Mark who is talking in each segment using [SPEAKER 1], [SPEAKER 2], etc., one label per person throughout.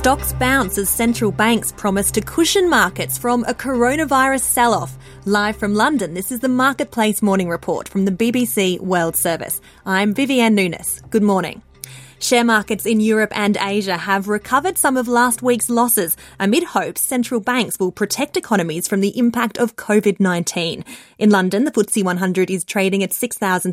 [SPEAKER 1] Stocks bounce as central banks promise to cushion markets from a coronavirus sell-off. Live from London, this is the Marketplace Morning Report from the BBC World Service. I'm Vivienne Nunes. Good morning. Share markets in Europe and Asia have recovered some of last week's losses amid hopes central banks will protect economies from the impact of COVID-19. In London, the FTSE 100 is trading at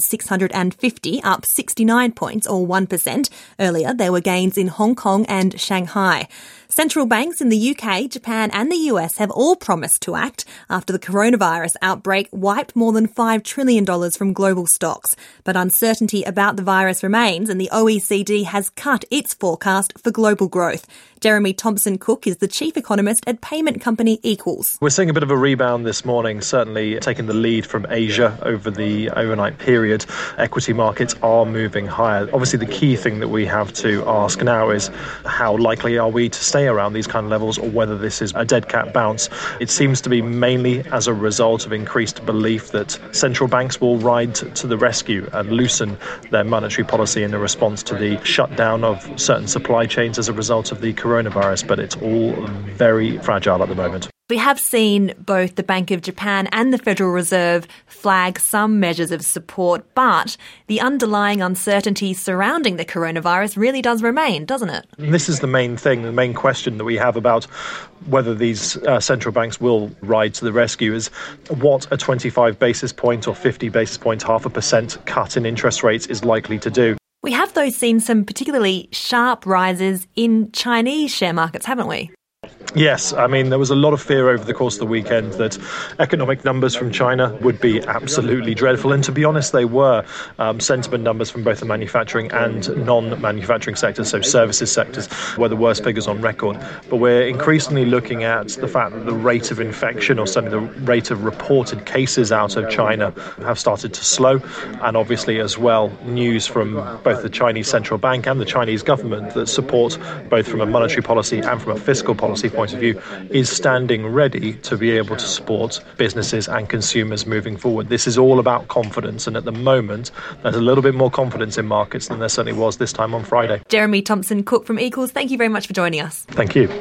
[SPEAKER 1] 6,650, up 69 points or 1%. Earlier, there were gains in Hong Kong and Shanghai. Central banks in the UK, Japan and the US have all promised to act after the coronavirus outbreak wiped more than $5 trillion from global stocks. But uncertainty about the virus remains and the OECD has cut its forecast for global growth. Jeremy Thompson-Cook is the chief economist at payment company Equals.
[SPEAKER 2] We're seeing a bit of a rebound this morning, certainly taking the lead from Asia over the overnight period. Equity markets are moving higher. Obviously, the key thing that we have to ask now is how likely are we to stay around these kind of levels or whether this is a dead cat bounce. It seems to be mainly as a result of increased belief that central banks will ride to the rescue and loosen their monetary policy in response to the shutdown of certain supply chains as a result of the coronavirus, but it's all very fragile at the moment.
[SPEAKER 1] We have seen both the Bank of Japan and the Federal Reserve flag some measures of support, but the underlying uncertainty surrounding the coronavirus really does remain, doesn't it?
[SPEAKER 2] This is the main thing, the main question that we have about whether these central banks will ride to the rescue is what a 25 basis point or 50 basis point, 0.5% cut in interest rates is likely to do.
[SPEAKER 1] We have, though, seen some particularly sharp rises in Chinese share markets, haven't we?
[SPEAKER 2] Yes, I mean, there was a lot of fear over the course of the weekend that economic numbers from China would be absolutely dreadful. And to be honest, they were. Sentiment numbers from both the manufacturing and non-manufacturing sectors, so services sectors, were the worst figures on record. But we're increasingly looking at the fact that the rate of infection, or certainly the rate of reported cases out of China, have started to slow. And obviously as well, news from both the Chinese central bank and the Chinese government that support both from a monetary policy and from a fiscal policy point of view is standing ready to be able to support businesses and consumers moving forward. This is all about confidence, and at the moment there's a little bit more confidence in markets than there certainly was this time on Friday.
[SPEAKER 1] Jeremy Thompson-Cook from Equals, thank you very much for joining us.
[SPEAKER 2] Thank you.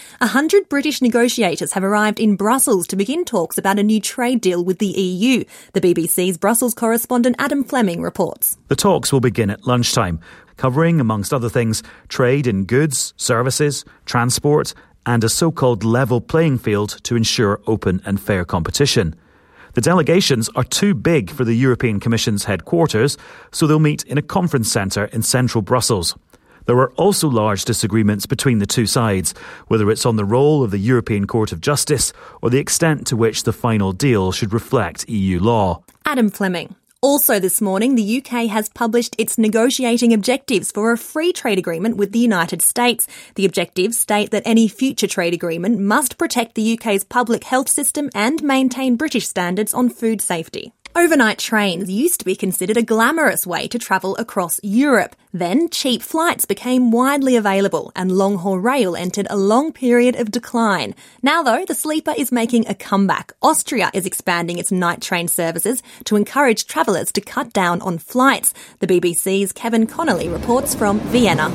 [SPEAKER 1] 100 British negotiators have arrived in Brussels to begin talks about a new trade deal with the EU. The BBC's Brussels correspondent Adam Fleming reports.
[SPEAKER 3] The talks will begin at lunchtime, covering, amongst other things, trade in goods, services, transport and a so-called level playing field to ensure open and fair competition. The delegations are too big for the European Commission's headquarters, so they'll meet in a conference centre in central Brussels. There are also large disagreements between the two sides, whether it's on the role of the European Court of Justice or the extent to which the final deal should reflect EU law.
[SPEAKER 1] Adam Fleming. Also this morning, the UK has published its negotiating objectives for a free trade agreement with the United States. The objectives state that any future trade agreement must protect the UK's public health system and maintain British standards on food safety. Overnight trains used to be considered a glamorous way to travel across Europe. Then cheap flights became widely available and long-haul rail entered a long period of decline. Now, though, the sleeper is making a comeback. Austria is expanding its night train services to encourage travellers to cut down on flights. The BBC's Kevin Connolly reports from Vienna.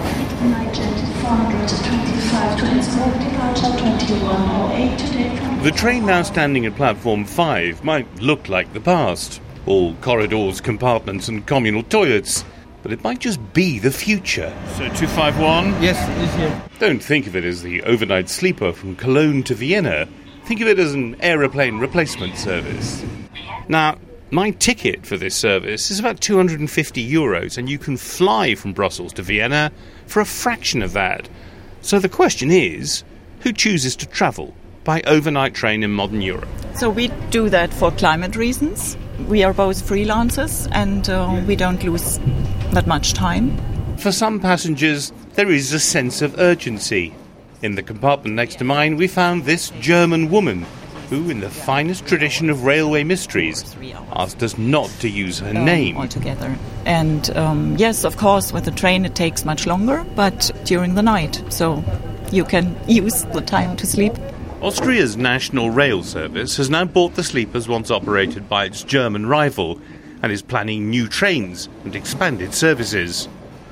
[SPEAKER 4] The train now standing at platform 5 might look like the past. All corridors, compartments and communal toilets. But it might just be the future.
[SPEAKER 5] So 251?
[SPEAKER 6] Yes, it is here.
[SPEAKER 4] Don't think of it as the overnight sleeper from Cologne to Vienna. Think of it as an aeroplane replacement service. Now, my ticket for this service is about €250, and you can fly from Brussels to Vienna for a fraction of that. So the question is, who chooses to travel by overnight train in modern Europe?
[SPEAKER 7] So we do that for climate reasons. We are both freelancers and we don't lose that much time.
[SPEAKER 4] For some passengers, there is a sense of urgency. In the compartment next to mine, we found this German woman who, in the finest tradition of railway mysteries, asked us not to use her name.
[SPEAKER 7] Altogether. And yes, of course, with the train it takes much longer, but during the night, so you can use the time to sleep.
[SPEAKER 4] Austria's national rail service has now bought the sleepers once operated by its German rival and is planning new trains and expanded services.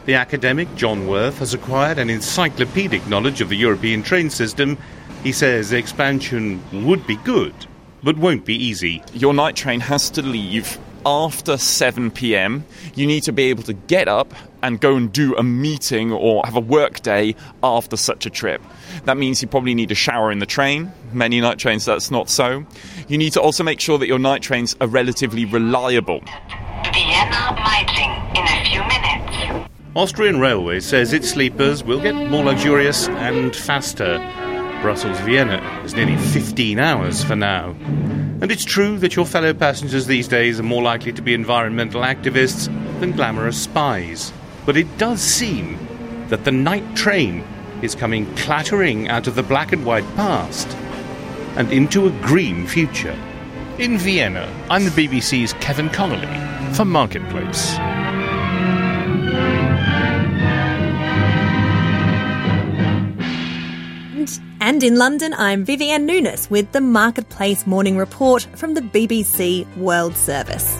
[SPEAKER 4] The academic, John Worth, has acquired an encyclopedic knowledge of the European train system. He says expansion would be good, but won't be easy.
[SPEAKER 5] Your night train has to leave after 7 p.m. You need to be able to get up and go and do a meeting or have a work day after such a trip. That means you probably need a shower in the train. Many night trains, that's not so. You need to also make sure that your night trains are relatively reliable.
[SPEAKER 6] Vienna Meidling in a few minutes.
[SPEAKER 4] Austrian Railways says its sleepers will get more luxurious and faster. Brussels-Vienna is nearly 15 hours for now. And it's true that your fellow passengers these days are more likely to be environmental activists than glamorous spies. But it does seem that the night train is coming clattering out of the black and white past and into a green future. In Vienna, I'm the BBC's Kevin Connolly for Marketplace.
[SPEAKER 1] And in London, I'm Vivienne Nunes with the Marketplace Morning Report from the BBC World Service.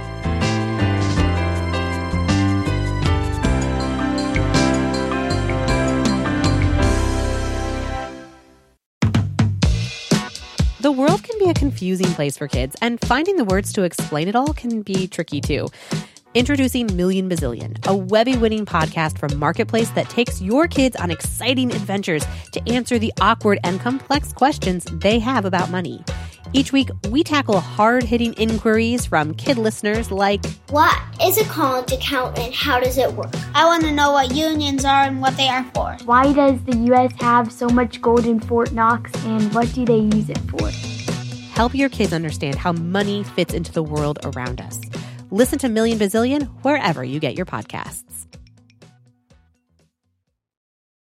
[SPEAKER 8] The world can be a confusing place for kids, and finding the words to explain it all can be tricky too. Introducing Million Bazillion, a Webby-winning podcast from Marketplace that takes your kids on exciting adventures to answer the awkward and complex questions they have about money. Each week, we tackle hard-hitting inquiries from kid listeners like,
[SPEAKER 9] what is a college account and how does it work?
[SPEAKER 10] I want to know what unions are and what they are for.
[SPEAKER 11] Why does the U.S. have so much gold in Fort Knox and what do they use it for?
[SPEAKER 8] Help your kids understand how money fits into the world around us. Listen to Million Bazillion wherever you get your podcasts.